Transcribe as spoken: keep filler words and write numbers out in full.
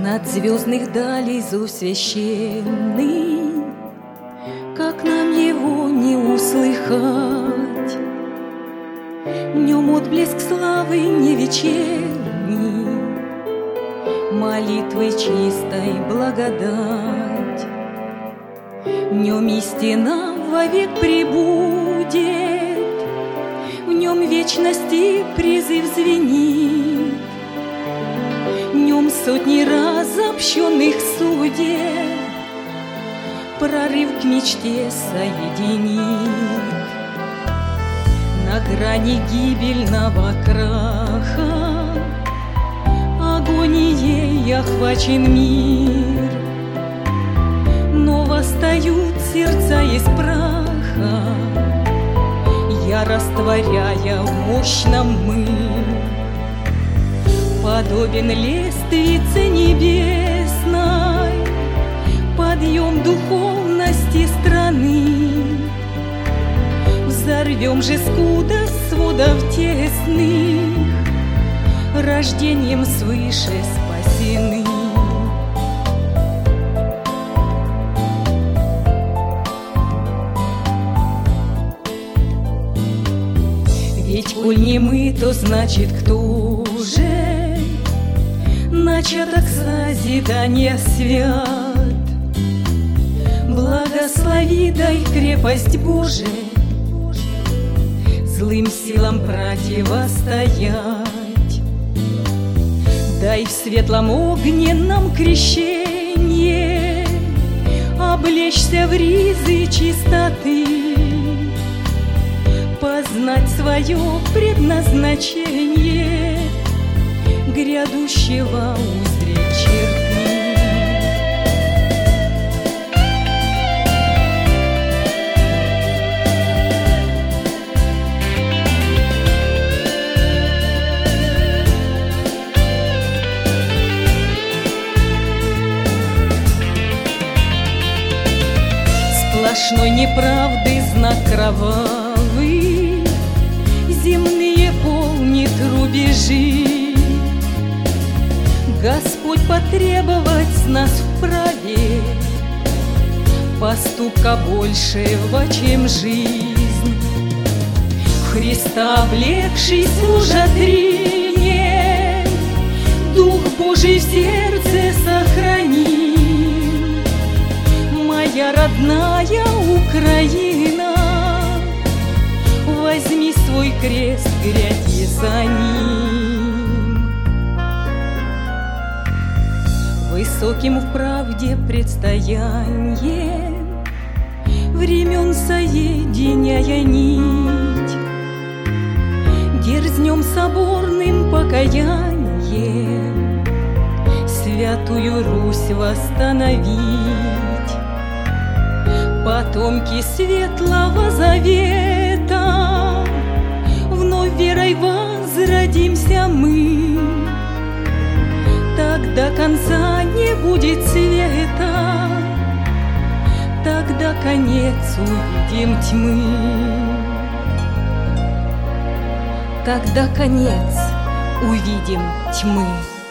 Над звездных далей зов священный, как нам его не услыхать? В нем отблеск славы не вечерний, молитвы чистой благодать. В нем истина вовек пребудет, в нем вечности призыв звенит, в нем сотни раз общенных судеб прорыв к мечте соединит. На грани гибельного краха агонией охвачен мир, но восстают сердца из праха, я растворяя в мощном мы. Подобен лествице небесной подъем духовности страны. Взорвем же скудость сводов тесных, рождением свыше спасены. Ведь коль не мы, то значит кто же начаток созидания свят? Благослови, дай крепость Божия злым силам противостоять. Дай в светлом огненном крещенье облечься в ризы чистоты, познать свое предназначение, грядущего узреть черты. Сплошной неправды знак кровавый земные полнит рубежи. Господь потребовать с нас вправе поступка большего, чем жизнь. В Христа облегший служа трение, Дух Божий в сердце сохрани. Моя родная Украина, возьми свой крест, гряди за ним. Высоким в правде предстояние времен соединяя нить, дерзнем соборным покаянием святую Русь восстановить. Потомки Светлого Завета, вновь верой возродимся мы. Тогда конца не будет света, тогда конец увидим тьмы. Тогда конец увидим тьмы.